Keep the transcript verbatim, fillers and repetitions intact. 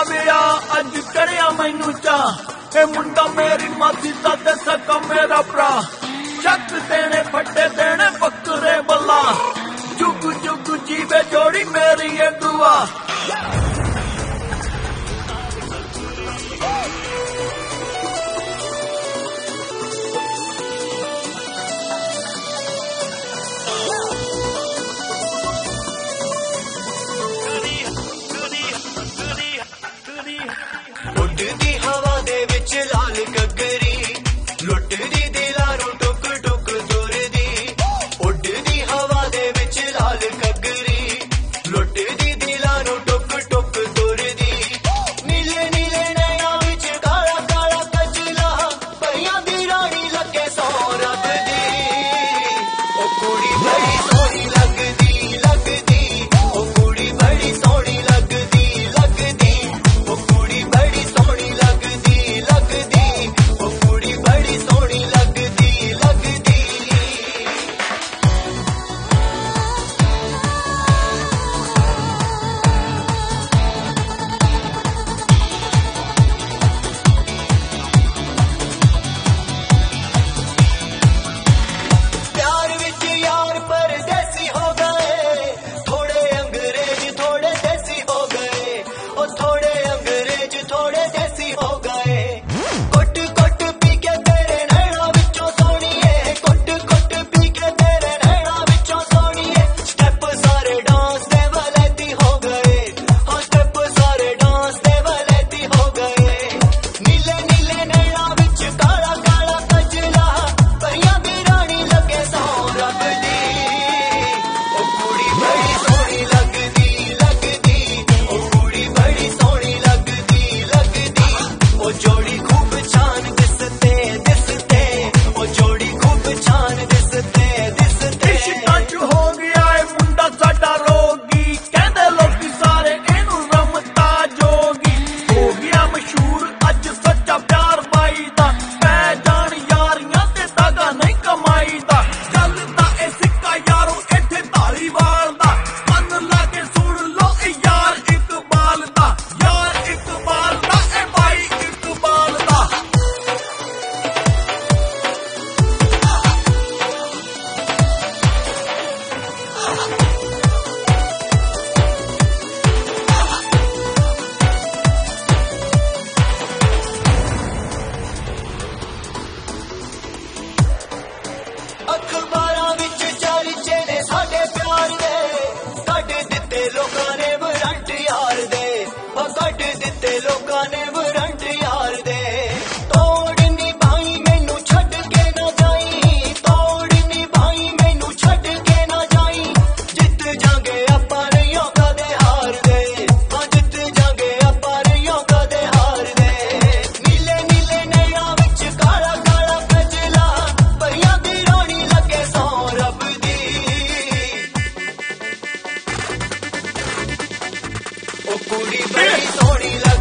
ਵਿਆਹ ਅੱਜ ਕਰਿਆ ਮੈਨੂੰ ਚਾਹ ਇਹ ਮੁੰਡਾ ਮੇਰੀ ਮਾਸੀ ਦਾ ਤੇ ਸਕਾ ਮੇਰਾ ਭਰਾ ਚੱਕ ਦੇਣੇ ਫੱਟੇ ਦੇਣੇ ਬੱਕਰੇ ਬੱਲਾ ਜੁਗ ਜੁਗ ਜੀਵੇ ਜੋੜੀ ਮੇਰੀ ਇਹ ਦੁਆ ਉੱਡਦੀ ਹਵਾ ਦੇ ਵਿੱਚ ਲਾਲ ਕੱਗਰੀ ਲੁੱਟਦੀ ਦਿਲਾਂ ਨੂੰ ਟੁਕ ਟੁਕ ਤੁਰਦੀ ਉੱਡਦੀ ਹਵਾ ਦੇ ਵਿੱਚ ਲਾਲ ਕੱਗਰੀ ਲੁੱਟਦੀ ਦਿਲਾਂ ਨੂੰ ਟੁਕ ਟੁਕ ਤੁਰਦੀ ਨੀਲੇ ਨੀਲੇ ਨੈਣਾਂ ਵਿੱਚ ਕਾਲਾ ਕਾਲਾ ਕਜਲਾ ਪਰੀਆਂ ਦੀ ਰਾਣੀ ਲੱਗੇ ਸੌ ਰੱਬ ਦੀ ਉਹ ਕੁੜੀ ਬੜੀ ਸੋਹਣੀ ਲੱਗਦੀ ਲੱਗਦੀ ਉਹ ਕੁੜੀ ਬੜੀ ਸੋਹਣੀ ਲੱਗਦੀ ਲੱਗਦੀ ਉਹ ਕੁੜੀ ਬੜੀ ਸੋਹਣੀ ਲੱਗਦੀ ਲੱਗਦੀ ਉਹ ਕੁੜੀ ਬੜੀ ਸੋਹਣੀ ਲੱਗਦੀ ਲੱਗਦੀ प्यार विच यार परदेसी हो गए थोड़े अंग्रेज थोड़े देसी हो गए और थोड़े अंग्रेज थोड़े देसी हो गए कुट कुट पी के तेरे नैना विचों सोहणीए कुट कुट पी के तेरे नैना विचों सोहणीए स्टेप सारे डांस दे वलैती हो गए हाँ स्टेप सारे डांस दे वलैती हो गए नीले नीले नैना विच काला काला कजला परियां दी रानी लगे सौ रब दी ओ कुड़ी बड़ी सोहनी लगदी लगदी ओ कुड़ी बड़ी सोहनी लगदी लगदी ओ जोड़ी खूब छान दिसते दिसते ओ जोड़ी खूब छान दिसते दिसते ਇਸ਼ਕਾਂ ਚ ਹੋ ਗਿਆ ਏ ਮੁੰਡਾ ਸਾਡਾ ਰੋਗੀ ਕਹਿੰਦੇ ਲੋਕੀ ਸਾਰੇ ਇਹਨੂੰ ਰਮਤਾ ਜੋਗੀ ਹੋ ਗਿਆ ਮਸ਼ਹੂਰ ਅੱਜ ਸੱਚਾ ਪਿਆਰ ਬਾਈ ਦਾ ਪੈ ਜਾਣ ਯਾਰੀਆਂ ਤੇ ਦਾਗਾ ਨਹੀਂ ਕਮਾਈ ਦਾ ਚੱਲਦਾ ਇਹ ਸਿੱਕਾ ਯਾਰੋ ਇੱਥੇ ਧਾਲੀਵਾਲ ਦਾ ਕੰਨ ਲਾ ਕੇ ਸੁਣ ਲੋ ਇਹ ਯਾਰ ਇਕਬਾਲ ਦਾ ਯਾਰ ਇਕਬਾਲ ਦਾ ਇਹ ਬਾਈ ਇਕਬਾਲ ਦਾ ਅਖਬਾਰਾਂ ਵਿੱਚ ਚਰਚੇ ਨੇ ਸਾਡੇ ਪਿਆਰ ਦੇ ਕੱਢ ਦਿੱਤੇ ਲੋਕਾਂ ਨੇ ਵਾਰੰਟ ਯਾਰ ਦੇ ਉਹ ਕੱਢ ਦਿੱਤੇ ਲੋਕਾਂ ਨੇ ਵਾਰੰਟ ਯਾਰ ਦੇ ਤੋੜ ਨੀ ਭਾਈ ਮੈਨੂੰ ਛੱਡ ਕੇ ਨਾ ਜਾਈ ਤੋੜ ਨੀ ਭਾਈ ਮੈਨੂੰ ਛੱਡ ਕੇ ਨਾ ਜਾਈ ਜਿੱਤ ਜਾਂਗੇ ਆਪਾਂ ਨਹੀਂ ਕਦੇ ਹਾਰਦੇ ਹਾਂ ਜਿੱਤ ਜਾਂਗੇ ਆਪਾਂ ਨਹੀਂ ਕਦੇ ਹਾਰਦੇ ਨੀਲੇ ਨੀਲੇ ਨੈਣਾਂ ਵਿੱਚ ਕਾਲਾ ਕਾਲਾ ਕਜਲਾ ਪਰੀਆਂ ਦੀ ਰਾਣੀ ਲੱਗੇ ਸੌ ਰੱਬ ਦੀ ਉਹ ਕੁੜੀ ਬੜੀ ਸੋਹਣੀ